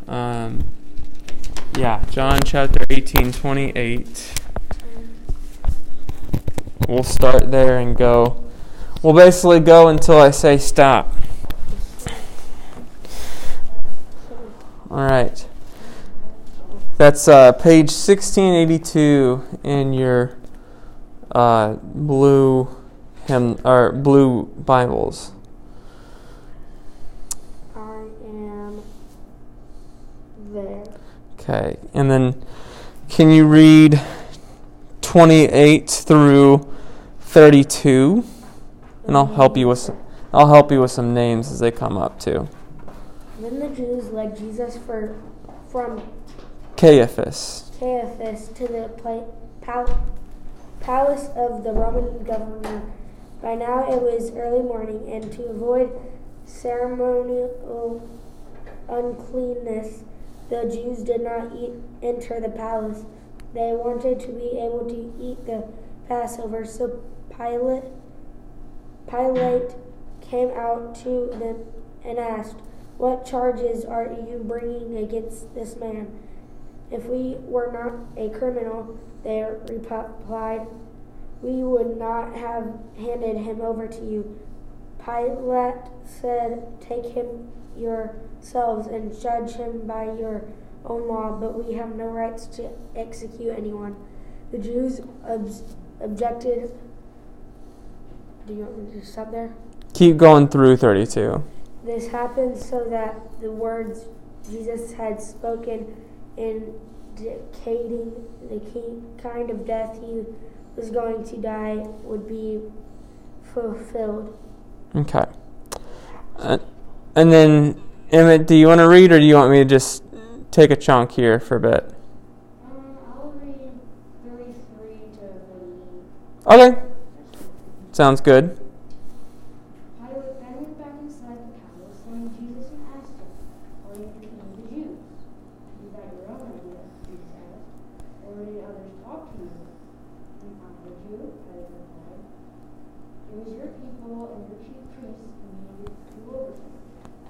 John chapter 18:28. We'll start there and go. We'll basically go until I say stop. All right. That's page 1682 in your blue Bibles. I am there. Okay, and then can you read 28 through 32? And I'll help you with some names as they come up too. Then the Jews led Jesus from Caiaphas to the palace of the Roman governor. By now it was early morning, and to avoid ceremonial uncleanness, the Jews did not enter the palace. They wanted to be able to eat the Passover, so Pilate came out to them and asked, "What charges are you bringing against this man?" "If we were not a criminal," they replied, "we would not have handed him over to you." Pilate said, "Take him yourselves and judge him by your own law, but we have no rights to execute anyone." The Jews objected. Do you want me to stop there? Keep going through 32. This happened so that the words Jesus had spoken indicating the kind of death he was going to die would be fulfilled. Okay. And then, Emmett, do you want to read, or do you want me to just take a chunk here for a bit? I'll read 33 to 38. Okay. Sounds good. Pilate then went back inside the palace, summoned Jesus and asked him, "Are you the king of the Jews?" "Is that your own idea?" Jesus asked. "Or did others talk to you?" "I'm not a Jew," Pilate replied. "It was your people and your chief priests who made you over to me.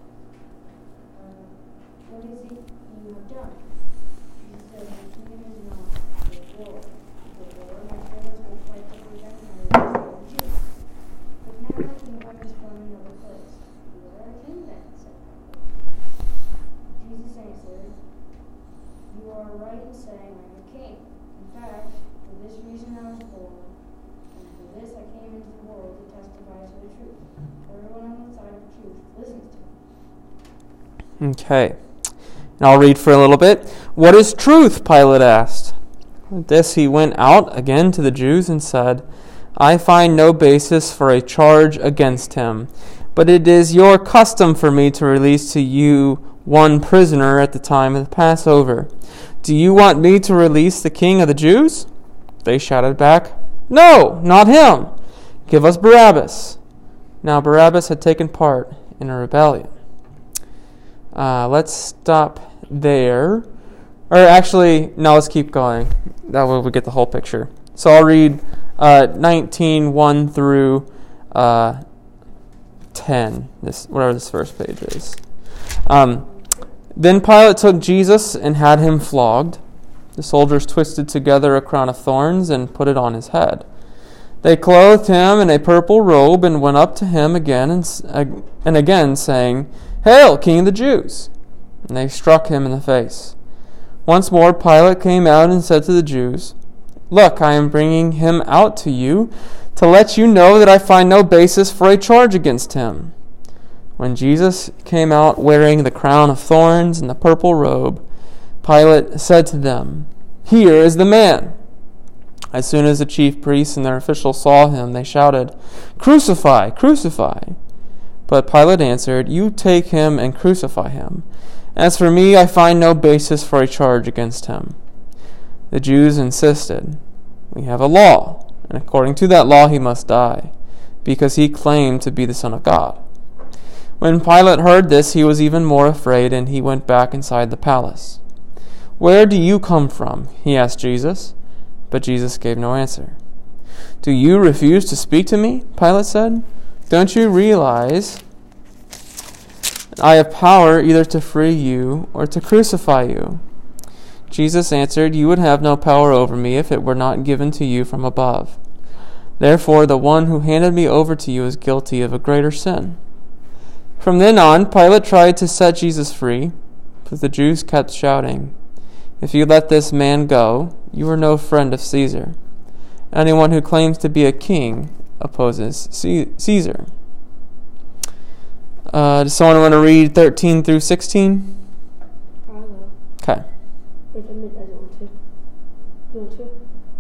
What is it you have done?" Jesus said, "My kingdom is not with war. Before, my servants will fight for the Gentiles instead of the Jews. But now my kingdom is from another place." "You are a king then," said Pilate. Jesus answered, "You are right in saying I am a king. In fact, for this reason I was born, and for this I came into the world to testify to the truth. Everyone on the side of the truth listens to me." Okay. And I'll read for a little bit. "What is truth?" Pilate asked. With this he went out again to the Jews and said, "I find no basis for a charge against him, but it is your custom for me to release to you one prisoner at the time of the Passover. Do you want me to release the king of the Jews?" They shouted back, "No, not him. Give us Barabbas." Now Barabbas had taken part in a rebellion. Let's stop there. Or actually, no, let's keep going. That way we get the whole picture. So I'll read 19:1 through 10, whatever this first page is. Then Pilate took Jesus and had him flogged. The soldiers twisted together a crown of thorns and put it on his head. They clothed him in a purple robe and went up to him again and again, saying, "Hail, King of the Jews!" And they struck him in the face. Once more Pilate came out and said to the Jews, "Look, I am bringing him out to you to let you know that I find no basis for a charge against him." When Jesus came out wearing the crown of thorns and the purple robe, Pilate said to them, "Here is the man." As soon as the chief priests and their officials saw him, they shouted, "Crucify! Crucify!" But Pilate answered, "You take him and crucify him. As for me, I find no basis for a charge against him." The Jews insisted, "We have a law, and according to that law he must die, because he claimed to be the Son of God." When Pilate heard this, he was even more afraid, and he went back inside the palace. "Where do you come from?" he asked Jesus. But Jesus gave no answer. "Do you refuse to speak to me?" Pilate said. "Don't you realize I have power either to free you or to crucify you." Jesus answered, "You would have no power over me if it were not given to you from above. Therefore, the one who handed me over to you is guilty of a greater sin." From then on, Pilate tried to set Jesus free, but the Jews kept shouting, "If you let this man go, you are no friend of Caesar. Anyone who claims to be a king opposes Caesar." Does someone want to read 13 through 16? I will. Okay. If Emmett doesn't want to. You want to? Sure.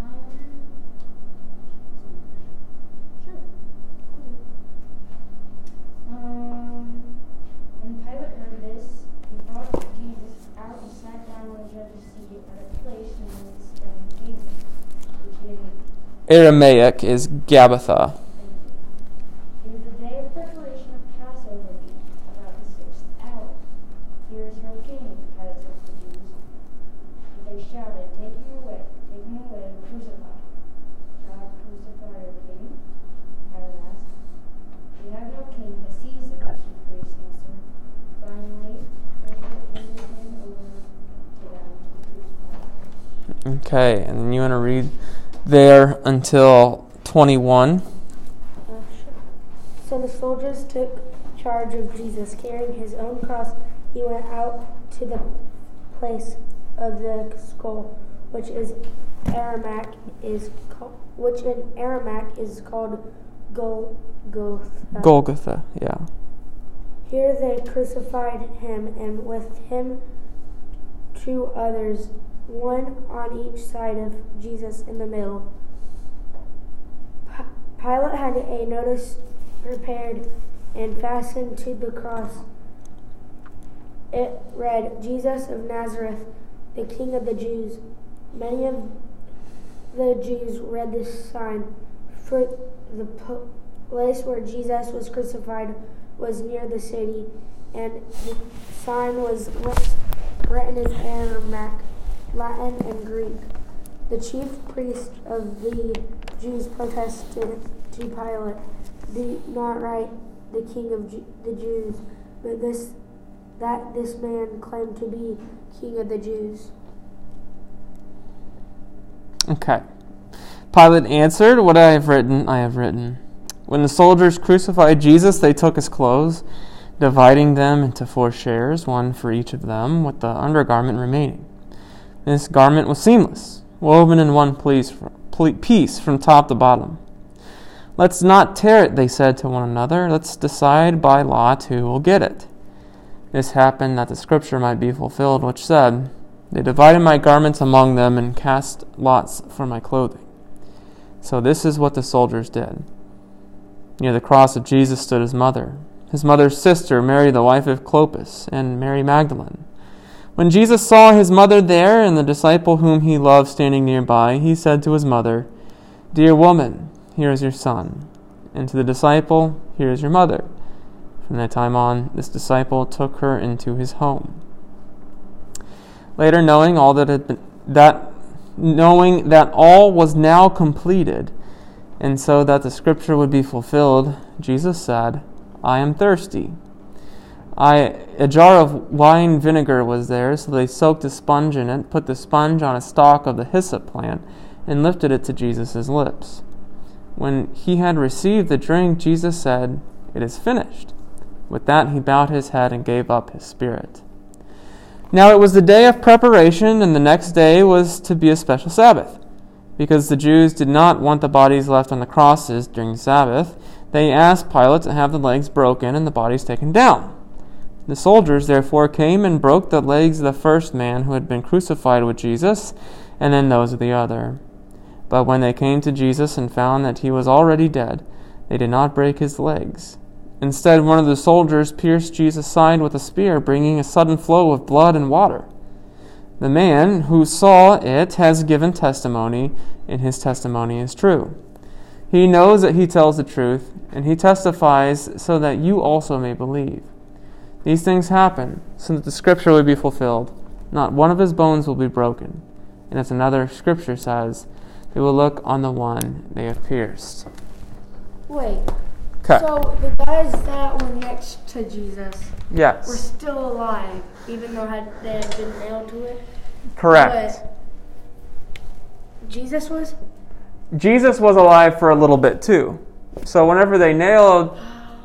When Pilate heard this, he brought Jesus out and sat down on a judge's seat at a place known as Stone Pavement, which in Aramaic is Gabbatha. It was the day of preparation of Passover week, about the 6th hour. "Here is your king," Pilate said to the Jews. But they shouted, take him away, and crucify him." "Shall I crucify your king?" Pilate asked. "We have no king but Caesar," the chief priests answered. Finally, they handed him over to them to be crucified. Okay, and then you want to read there until 21. Sure. So the soldiers took charge of Jesus. Carrying his own cross, he went out to the place of the skull, which in Aramaic is called Golgotha. Golgotha, yeah. Here they crucified him, and with him 2 others, one on each side of Jesus in the middle. Pilate had a notice prepared and fastened to the cross. It read, "Jesus of Nazareth, the King of the Jews." Many of the Jews read this sign, for the place where Jesus was crucified was near the city, and the sign was written in Aramaic, Latin, and Greek. The chief priest of the Jews protested to Pilate, "Do not write the King of the Jews, but that this man claimed to be King of the Jews." Okay. Pilate answered, "What I have written, I have written." When the soldiers crucified Jesus, they took his clothes, dividing them into 4 shares, one for each of them, with the undergarment remaining. This garment was seamless, woven in one piece from top to bottom. "Let's not tear it," they said to one another. "Let's decide by lot who will get it." This happened that the scripture might be fulfilled, which said, "They divided my garments among them and cast lots for my clothing." So this is what the soldiers did. Near the cross of Jesus stood his mother's sister, Mary, the wife of Clopas, and Mary Magdalene. When Jesus saw his mother there and the disciple whom he loved standing nearby, he said to his mother, "Dear woman, here is your son." And to the disciple, "Here is your mother." From that time on, this disciple took her into his home. Later, knowing that all was now completed, and so that the scripture would be fulfilled, Jesus said, "I am thirsty." A jar of wine vinegar was there, so they soaked a sponge in it, put the sponge on a stalk of the hyssop plant, and lifted it to Jesus' lips. When he had received the drink, Jesus said, "It is finished." With that, he bowed his head and gave up his spirit. Now it was the day of preparation, and the next day was to be a special Sabbath. Because the Jews did not want the bodies left on the crosses during Sabbath, they asked Pilate to have the legs broken and the bodies taken down. The soldiers therefore came and broke the legs of the first man who had been crucified with Jesus, and then those of the other. But when they came to Jesus and found that he was already dead, they did not break his legs. Instead, one of the soldiers pierced Jesus' side with a spear, bringing a sudden flow of blood and water. The man who saw it has given testimony, and his testimony is true. He knows that he tells the truth, and he testifies so that you also may believe. These things happen so that the scripture will be fulfilled. Not one of his bones will be broken. And as another scripture says, they will look on the one they have pierced. Wait, Okay. So the guys that were next to Jesus were Yes. still alive, even though they had been nailed to it. Correct. But Jesus was? Jesus was alive for a little bit too. So whenever they nailed,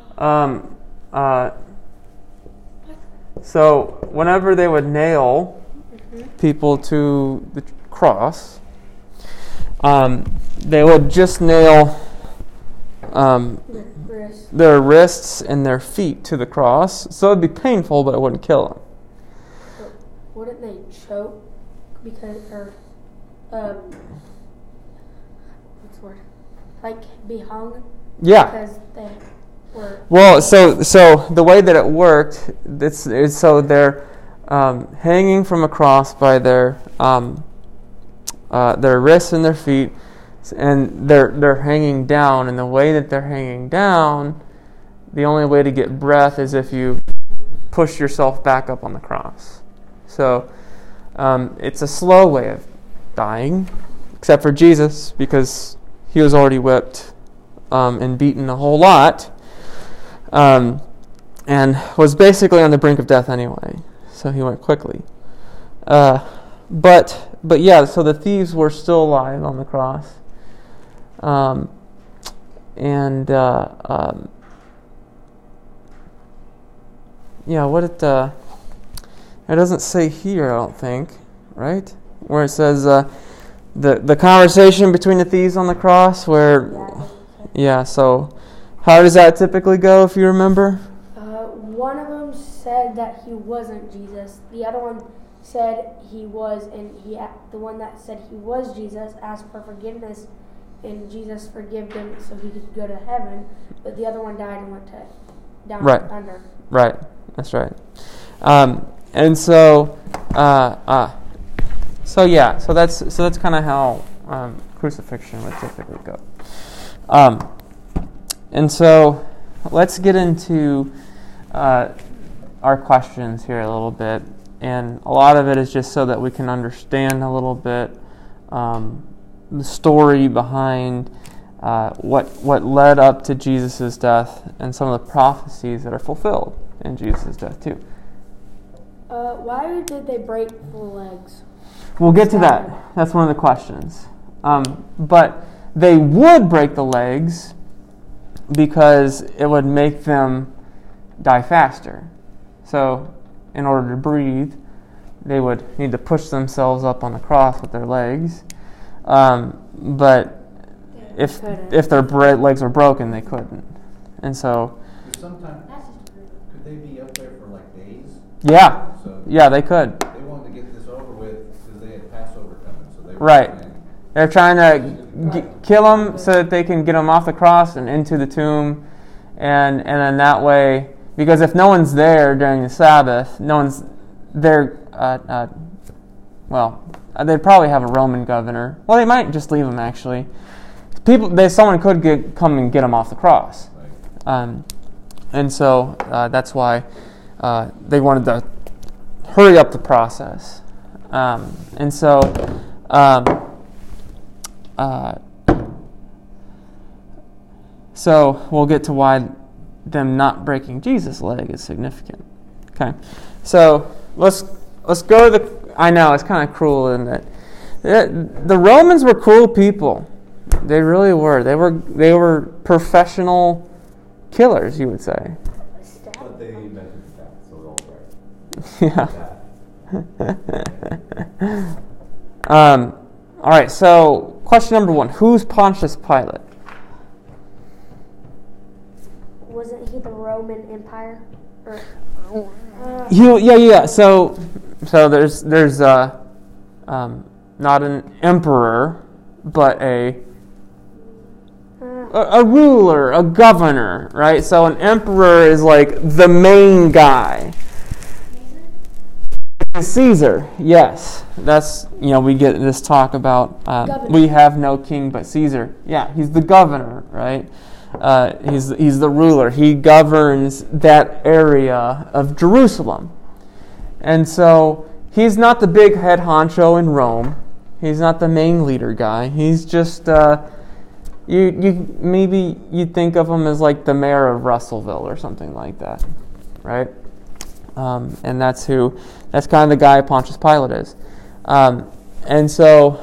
so whenever they would nail people to the cross, they would just nail their wrists and their feet to the cross. So it'd be painful, but it wouldn't kill them. But wouldn't they choke because, or what's the word? Like be hung? Yeah. Because they were. Well, so the way that it worked, it's so they're hanging from a cross by their wrists and their feet, and they're hanging down. And the way that they're hanging down, the only way to get breath is if you push yourself back up on the cross. So it's a slow way of dying, except for Jesus, because he was already whipped and beaten a whole lot, and was basically on the brink of death anyway. So he went quickly. But yeah, so the thieves were still alive on the cross. Yeah, what it doesn't say here, I don't think, right? Where it says the conversation between the thieves on the cross, where, yeah. So how does that typically go, if you remember? One of them said that he wasn't Jesus. The other one said he was, and the one that said he was Jesus asked for forgiveness, and Jesus forgave him so he could go to heaven. But the other one died and went down under. Right. That's right. And so that's kind of how crucifixion would typically go. And so let's get into our questions here a little bit, and a lot of it is just so that we can understand a little bit the story behind what led up to Jesus' death and some of the prophecies that are fulfilled in Jesus' death too. Why did they break the legs? We'll get to that. That's one of the questions. But they would break the legs because it would make them die faster. So in order to breathe, they would need to push themselves up on the cross with their legs. But if their legs were broken, they couldn't. And so sometimes could they be up there for like days? Yeah. So Yeah, they could. they wanted to get this over with because they had Passover coming. So they were Right. saying, They're trying to kill them so that they can get them off the cross and into the tomb, and then that way, because if no one's there during the Sabbath, no one's there. They'd probably have a Roman governor. Well, they might just leave them actually. Someone could come and get them off the cross, right. and so that's why they wanted to hurry up the process, and so. So we'll get to why them not breaking Jesus' leg is significant. Okay, so let's go to the. I know it's kind of cruel, isn't it? The Romans were cruel people. They really were. They were professional killers, you would say. But they invented that, so it's all right. Yeah. All right. So question number 1: who's Pontius Pilate? Wasn't he the Roman Empire? Yeah. So there's not an emperor, but a ruler, a governor, right? So an emperor is like the main guy. Caesar, yes. That's, we get this talk about we have no king but Caesar. Yeah, he's the governor, right? He's the ruler. He governs that area of Jerusalem. And so he's not the big head honcho in Rome. He's not the main leader guy. He's just, You maybe you'd think of him as like the mayor of Russellville or something like that, right? And that's kind of the guy Pontius Pilate is. And so,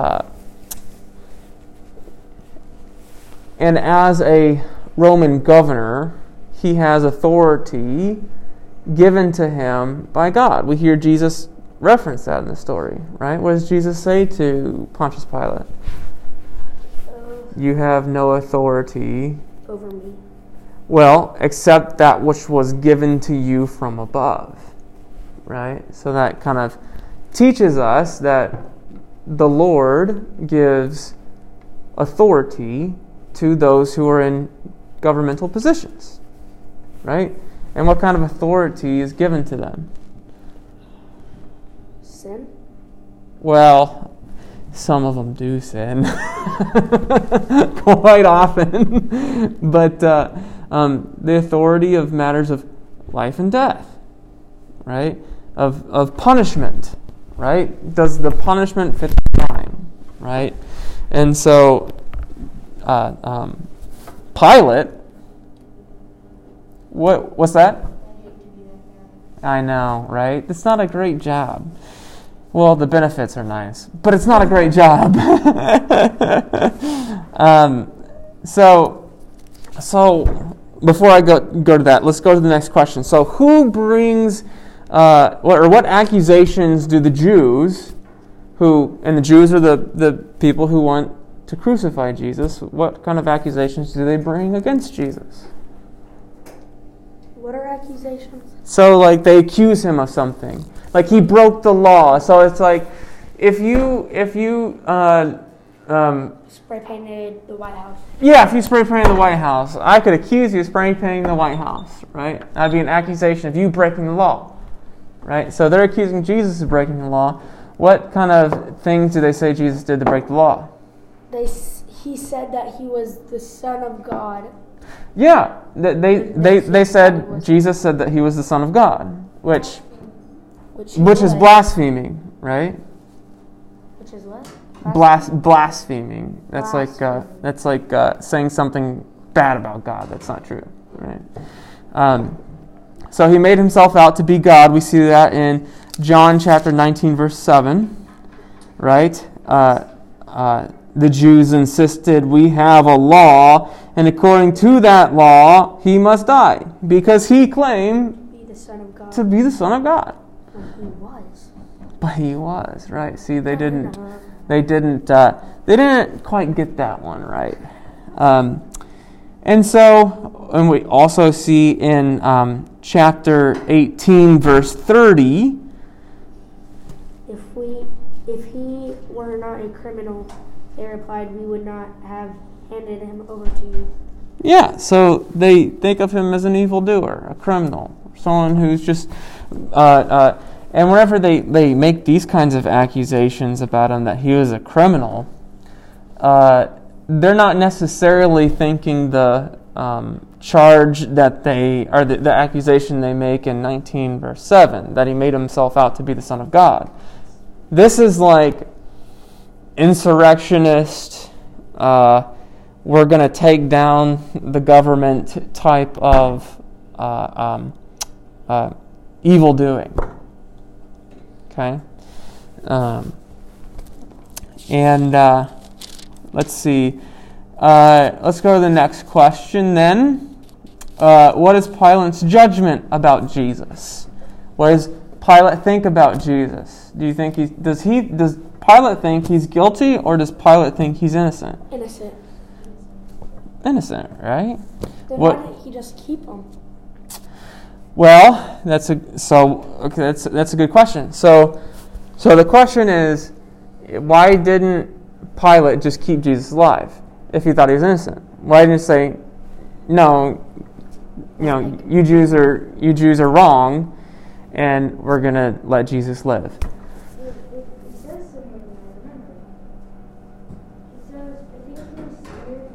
and as a Roman governor, he has authority given to him by God. We hear Jesus reference that in the story, right? What does Jesus say to Pontius Pilate? You have no authority Over me. well, except that which was given to you from above, right? So that kind of teaches us that the Lord gives authority to those who are in governmental positions, right? And what kind of authority is given to them? Sin? Well, some of them do sin quite often, but the authority of matters of life and death, right? Of punishment, right? Does the punishment fit the crime, right? And so Pilate, what's that? I know, right? It's not a great job. Well, the benefits are nice, but it's not a great job. So before I go to that, let's go to the next question. So who brings, what accusations do the Jews, and the Jews are the people who want to crucify Jesus, what kind of accusations do they bring against Jesus? What are accusations? So, like, they accuse him of something. Like, he broke the law. So it's like, if you Spray painted the White House. yeah, if you spray painted the White House, I could accuse you of spray painting the White House, right? That'd be an accusation of you breaking the law, right? So they're accusing Jesus of breaking the law. What kind of things do they say Jesus did to break the law? He said that he was the Son of God. Yeah, they said Jesus said that he was the Son of God, which is blaspheming, right? Which is what? Blaspheming. That's like saying something bad about God. That's not true, right? So he made himself out to be God. We see that in John chapter 19, verse 7, right? The Jews insisted, we have a law, and according to that law, he must die, because he claimed Be the Son of God. to be the Son of God. And he was. But he was, right? See, they didn't quite get that one right. And we also see in chapter 18, verse 30, If he were not a criminal, they replied, we would not have handed him over to you. yeah, so they think of him as an evildoer, a criminal, someone who's just... and whenever they make these kinds of accusations about him that he was a criminal, they're not necessarily thinking the charge that the accusation they make in 19 verse 7, that he made himself out to be the Son of God. This is like insurrectionist, we're going to take down the government type of evil doing. Okay? Let's see. Let's go to the next question then. What is Pilate's judgment about Jesus? What does Pilate think about Jesus? Do you think does Pilate think he's guilty, or does Pilate think he's innocent? Innocent. Innocent, right? Then What- why didn't he just keep him? Well, that's a good question. So the question is, why didn't Pilate just keep Jesus alive if he thought he was innocent? Why didn't he say, no, you Jews are wrong, and we're gonna let Jesus live? It says somewhere that I remember. It says, I think it was scared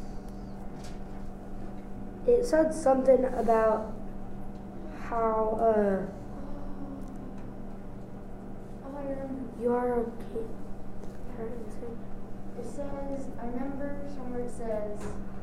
because It said something about how oh, I remember. you are okay. It says, I remember somewhere it says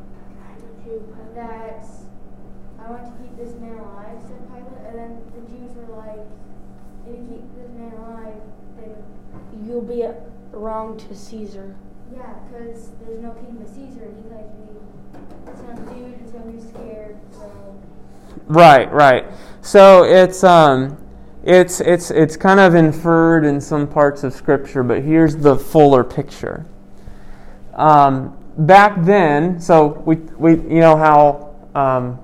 that I want to keep this man alive, said Pilate, and then the Jews were like, if you keep this man alive, then You'll be wrong to Caesar. yeah, because there's no king but Caesar, and he's like, some dude is gonna be scared, so Right. So it's kind of inferred in some parts of Scripture, but here's the fuller picture. Back then, so we you know how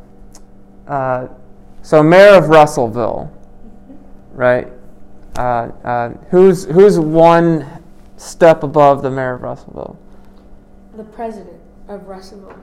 so Mayor of Russellville, right? Who's one step above the Mayor of Russellville? The president of Russellville.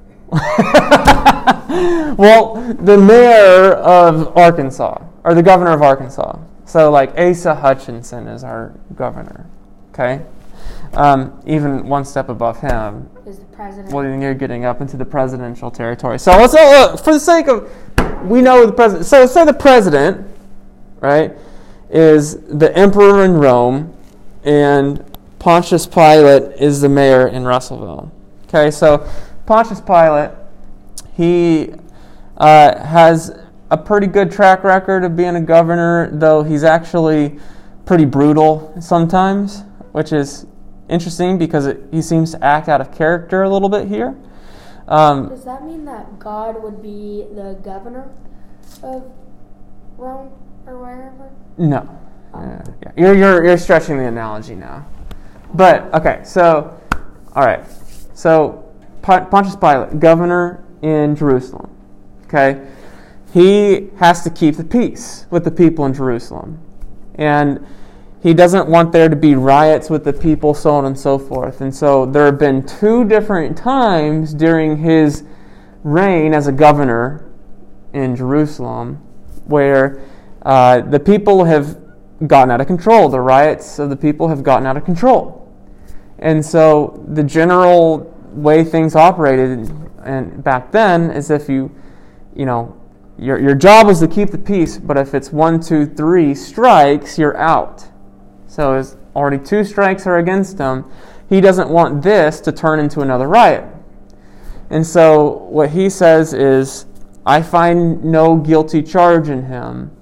Well, the mayor of Arkansas, or the governor of Arkansas. So, like, Asa Hutchinson is our governor, okay? Even one step above him. Is the president. Well, then you're getting up into the presidential territory. So, let's look, for the sake of, we know the president. So, say the president, right, is the emperor in Rome, and Pontius Pilate is the mayor in Russellville. Okay, so Pontius Pilate, he has a pretty good track record of being a governor, though he's actually pretty brutal sometimes, which is interesting because he seems to act out of character a little bit here. Does that mean that God would be the governor of Rome or wherever? No. Yeah. You're stretching the analogy now. But, okay, so, all right. So, Pontius Pilate, governor in Jerusalem, okay? He has to keep the peace with the people in Jerusalem. And he doesn't want there to be riots with the people, so on and so forth. And so there have been 2 different times during his reign as a governor in Jerusalem where the people have gotten out of control. The riots of the people have gotten out of control. And so the general way things operated and back then is if you know, your job was to keep the peace, but if it's 1, 2, 3 strikes, you're out. So as already 2 strikes are against him, he doesn't want this to turn into another riot. And so what he says is, I find no guilty charge in him.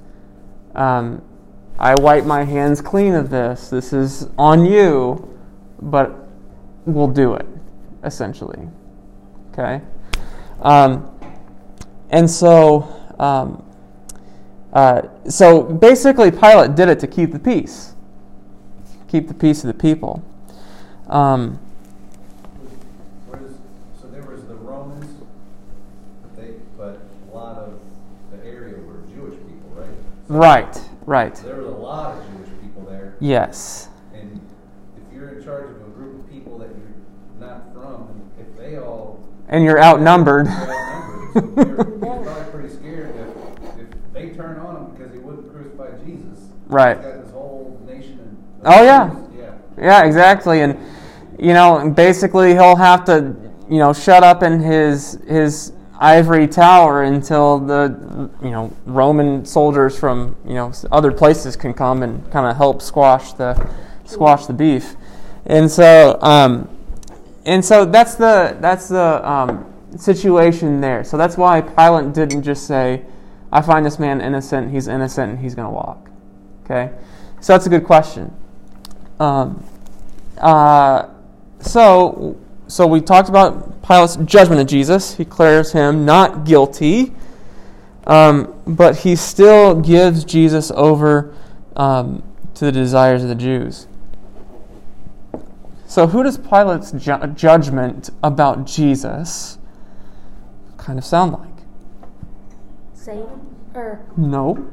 I wipe my hands clean of this. This is on you, but we'll do it, essentially. Okay? And so, so basically Pilate did it to keep the peace. Keep the peace of the people. So there was the Romans, but a lot of the area were Jewish people, right? Right. There was a lot of Jewish people there. Yes. And if you're in charge of a group of people that you're not from, if they all... And you're outnumbered. So you're probably pretty scared if they turn on him because he wouldn't crucify Jesus. Right. He's got this whole nation. Oh, yeah. Yeah, exactly. And, you know, basically he'll have to, you know, shut up in his ivory tower until the, you know, Roman soldiers from, you know, other places can come and kind of help squash the beef. And so that's the situation there. So that's why Pilate didn't just say, I find this man innocent, and he's going to walk. Okay? So that's a good question. So we talked about Pilate's judgment of Jesus. He declares him not guilty, but he still gives Jesus over to the desires of the Jews. So who does Pilate's judgment about Jesus kind of sound like? Satan? Or No.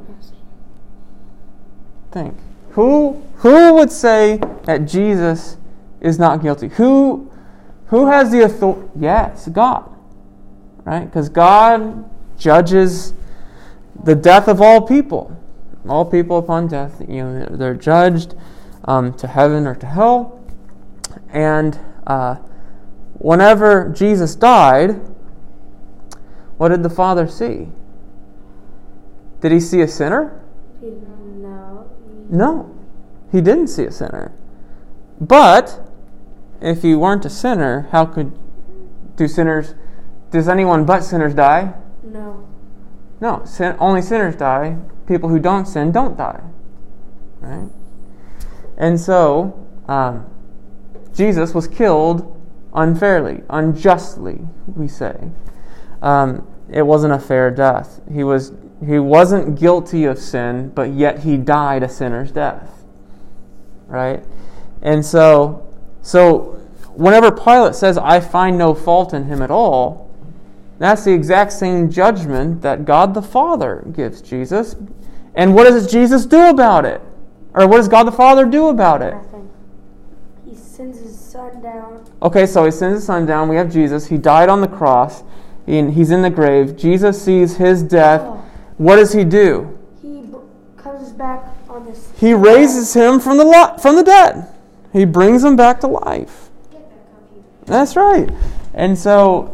Think. Who would say that Jesus is not guilty? Who has the authority? Yes, God. Right? Because God judges the death of all people. All people upon death, you know, they're judged to heaven or to hell. And whenever Jesus died, what did the Father see? Did he see a sinner? No. No, he didn't see a sinner. But if you weren't a sinner, how could does anyone but sinners die? No. No, only sinners die. People who don't sin don't die. Right? And so, Jesus was killed unfairly, unjustly, we say. It wasn't a fair death. He wasn't guilty of sin, but yet he died a sinner's death. Right? And so whenever Pilate says, I find no fault in him at all, that's the exact same judgment that God the Father gives Jesus. And what does Jesus do about it? Or what does God the Father do about it? Nothing. He sends his son down. Okay, so he sends his son down. We have Jesus. He died on the cross. He's in the grave. Jesus sees his death. Oh. What does he do? He comes back on this. He raises him from the dead. He brings him back to life. That's right. And so,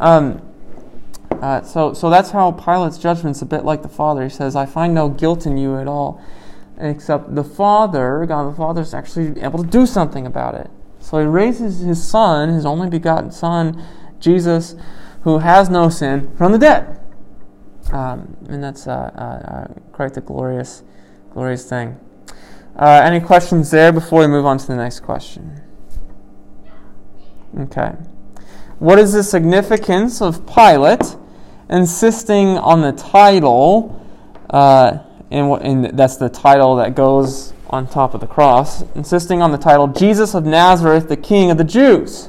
so that's how Pilate's judgment's a bit like the Father. He says, I find no guilt in you at all, except the Father, God the Father, is actually able to do something about it. So he raises his Son, his only begotten Son, Jesus, who has no sin, from the dead. And that's quite the glorious thing. Any questions there before we move on to the next question? Okay. What is the significance of Pilate insisting on the title, and that's the title that goes on top of the cross, insisting on the title, Jesus of Nazareth, the King of the Jews?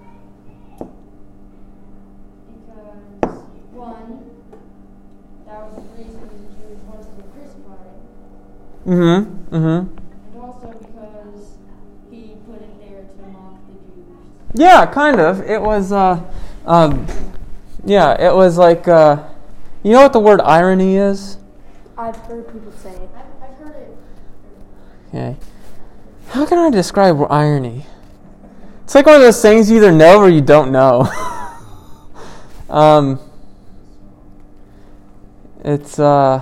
Because, one, that was the reason the Jews wanted to crucify it. Mm-hmm. Mm-hmm. And also because he put it there to mock the Jews. Yeah, kind of. It was, it was like, you know what the word irony is? I've heard people say it. I've heard it. Okay. How can I describe irony? It's like one of those things you either know or you don't know. It's, Ironic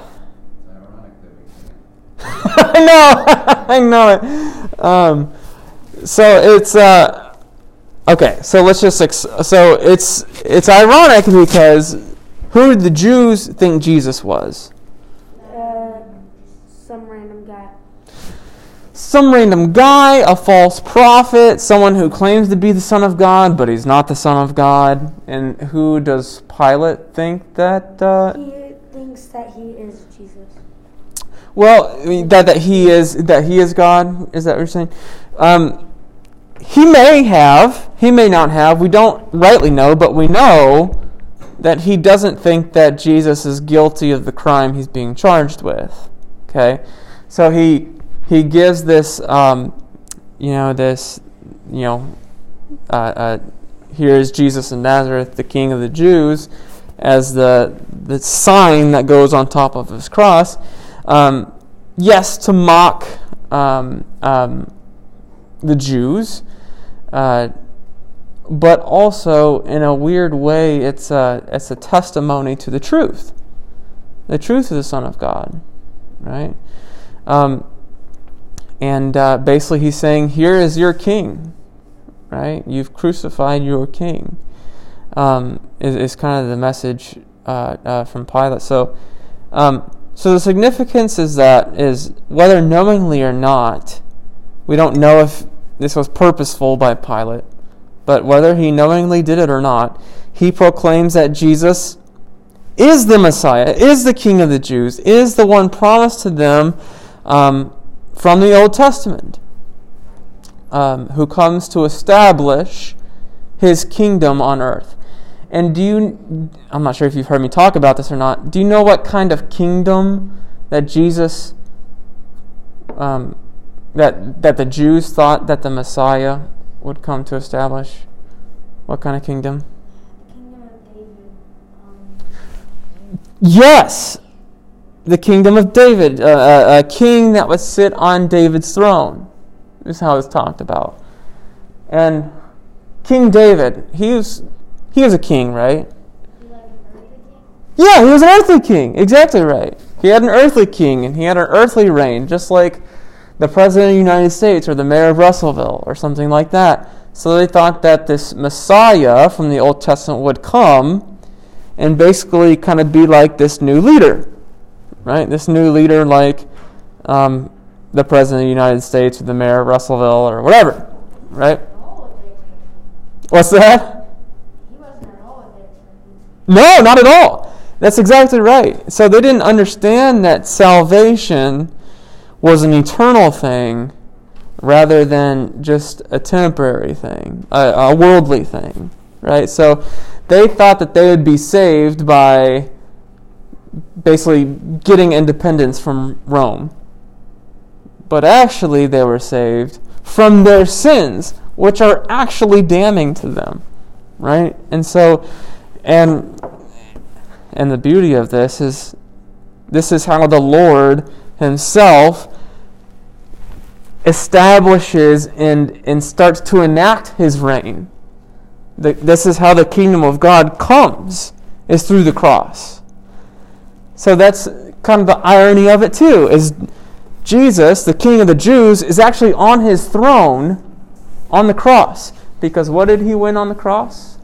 that we can't. I know it. So it's, okay, so let's just, so it's ironic because who did the Jews think Jesus was? Some random guy. Some random guy, a false prophet, someone who claims to be the Son of God, but he's not the Son of God. And who does Pilate think that? He thinks that he is Jesus. Well, I mean, that he is God. Is that what you're saying? He may not have. We don't rightly know, but we know that he doesn't think that Jesus is guilty of the crime he's being charged with. Okay, so he gives this, here is Jesus of Nazareth, the King of the Jews, as the sign that goes on top of his cross. Yes, to mock the Jews, but also in a weird way, it's a testimony to the truth of the Son of God, right? And basically, he's saying, "Here is your King, right? You've crucified your King." Is kind of the message from Pilate. So the significance is whether knowingly or not, we don't know if this was purposeful by Pilate, but whether he knowingly did it or not, he proclaims that Jesus is the Messiah, is the King of the Jews, is the one promised to them from the Old Testament, who comes to establish his kingdom on earth. And I'm not sure if you've heard me talk about this or not, do you know what kind of kingdom that Jesus, that the Jews thought that the Messiah would come to establish? What kind of kingdom? The kingdom of David. Yes! The kingdom of David, a king that would sit on David's throne, is how it's talked about. And King David, he was a king, right? Yeah, he was an earthly king. Exactly right. He had an earthly king, and he had an earthly reign, just like the President of the United States or the Mayor of Russellville or something like that. So they thought that this Messiah from the Old Testament would come and basically kind of be like this new leader, right? This new leader like the President of the United States or the Mayor of Russellville or whatever, right? What's that? He wasn't at all a victim. No, not at all. That's exactly right. So they didn't understand that salvation was an eternal thing rather than just a temporary thing, a worldly thing, right? So they thought that they would be saved by basically getting independence from Rome. But actually they were saved from their sins, which are actually damning to them, right? And so, and the beauty of this is how the Lord himself establishes and starts to enact his reign. This is how the kingdom of God comes, is through the cross. So that's kind of the irony of it too, is Jesus, the King of the Jews, is actually on his throne on the cross. Because what did he win on the cross?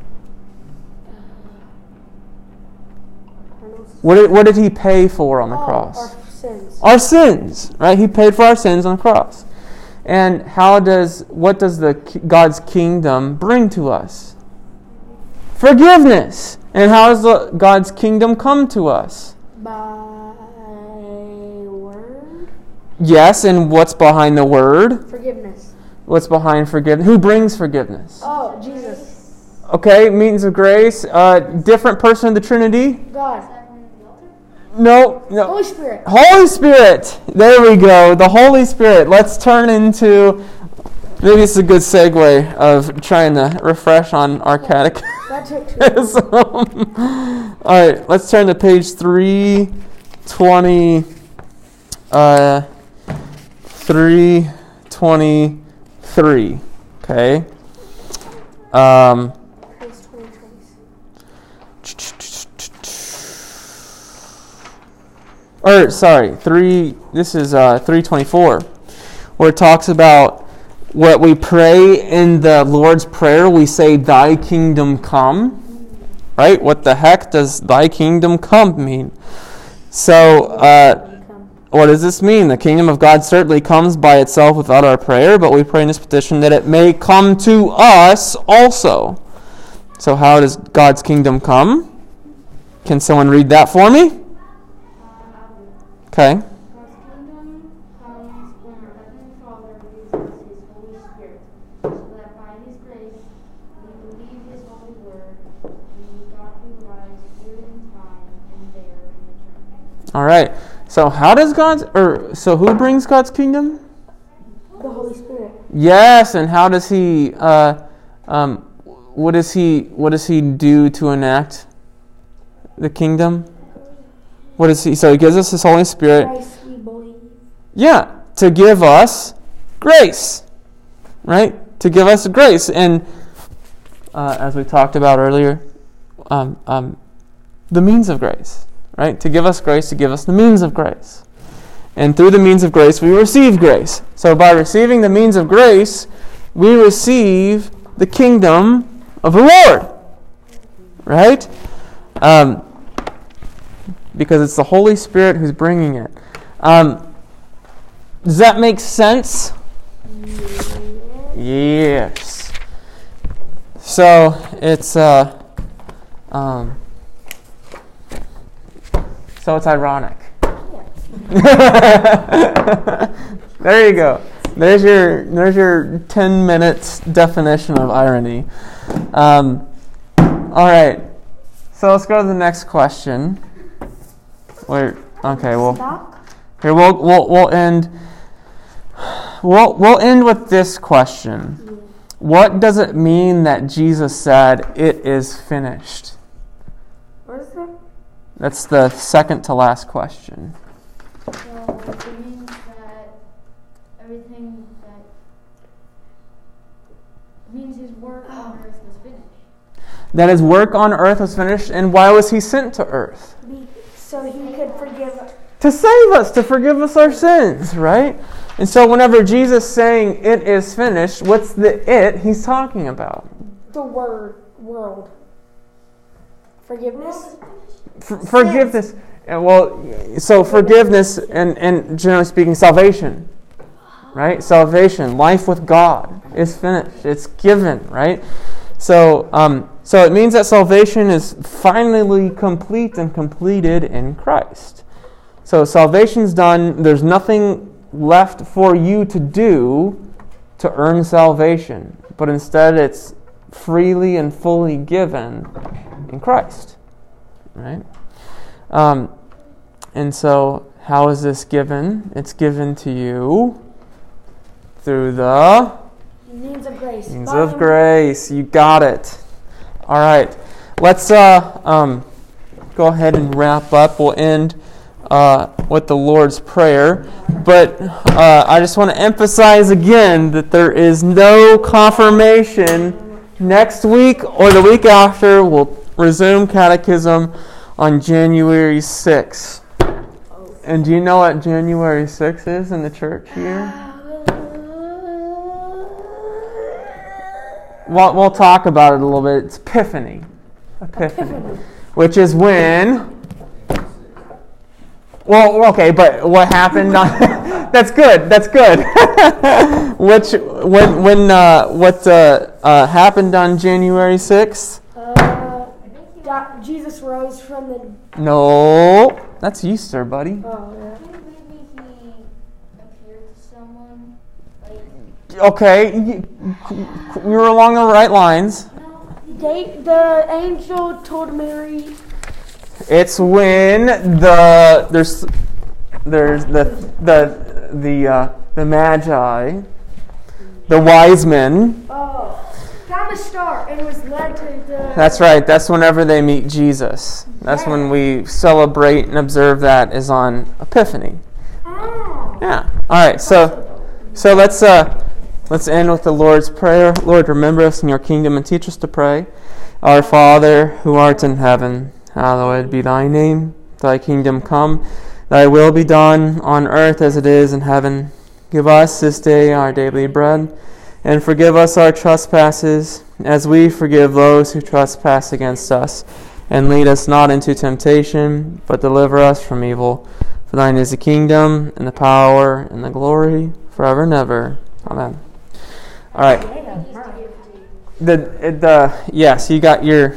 What did he pay for on the cross? Our sins. Our sins, right? He paid for our sins on the cross. And what does God's kingdom bring to us? Forgiveness. And how does God's kingdom come to us? By word? Yes, and what's behind the word? Forgiveness. What's behind forgiveness? Who brings forgiveness? Oh, Jesus. Okay, means of grace. Different person of the Trinity? God. No. Holy Spirit. Holy Spirit. There we go. The Holy Spirit. Let's turn into... Maybe it's a good segue of trying to refresh on our catechism. That took too long. All right, let's turn to page 320. 323. Okay. Page 2020. This is 324, where it talks about what we pray in the Lord's Prayer. We say, "Thy kingdom come." Right? What the heck does "Thy kingdom come" mean? So, what does this mean? The kingdom of God certainly comes by itself without our prayer, but we pray in this petition that it may come to us also. So how does God's kingdom come? Can someone read that for me? Okay. God's kingdom comes when our Heavenly Father gives us His Holy Spirit, so that by His grace we believe His holy word and lead godly lives here in time and there in eternity. All right. So who brings God's kingdom? The Holy Spirit. Yes, and how does he? What does he do to enact the kingdom? What is he? So he gives us his Holy Spirit. Christ we believe. Yeah, to give us grace, right? To give us grace, and as we talked about earlier, the means of grace, right? To give us grace, to give us the means of grace, and through the means of grace, we receive grace. So by receiving the means of grace, we receive the kingdom of the Lord, right? Because it's the Holy Spirit who's bringing it. Does that make sense? Yes. So it's ironic. There you go. There's your 10 minutes definition of irony. All right. So let's go to the next question. Here we'll end. We'll end with this question. What does it mean that Jesus said, "It is finished"? What is that? That's the second to last question. So it means that everything that means His work on earth was finished. That his work on earth was finished, and why was he sent to earth? So he could forgive. To save us, to forgive us our sins, right? And so whenever Jesus is saying it is finished, what's the it he's talking about? The world. Forgiveness. Forgiveness. Well, so forgiveness and generally speaking, salvation. Right? Salvation, life with God is finished. It's given, right? So it means that salvation is finally complete and completed in Christ. So salvation's done. There's nothing left for you to do to earn salvation, but instead it's freely and fully given in Christ, right? And so how is this given? It's given to you through the Means of grace. means of grace. You got it. All right. Let's go ahead and wrap up. We'll end with the Lord's Prayer. But I just want to emphasize again that there is no confirmation. Next week or the week after, we'll resume catechism on January 6th. And do you know what January 6th is in the church year? We'll talk about it a little bit. It's Epiphany. Which is when... Well, okay, but what happened on... That's good. What happened on January 6th? Jesus rose from the... No, that's Easter, buddy. Oh, yeah. Maybe he appeared to someone. Okay, you were along the right lines. The angel told Mary... It's when there's the Magi, the wise men. Found a star and was led to the... That's right. That's whenever they meet Jesus. That's when we celebrate and observe that is on Epiphany. Oh. Yeah. All right. So let's end with the Lord's Prayer. Lord, remember us in your kingdom and teach us to pray. Our Father, who art in heaven, hallowed be thy name. Thy kingdom come. Thy will be done on earth as it is in heaven. Give us this day our daily bread, and forgive us our trespasses, as we forgive those who trespass against us. And lead us not into temptation, but deliver us from evil. For thine is the kingdom, and the power, and the glory, forever and ever. Amen. All right. Yes, you got your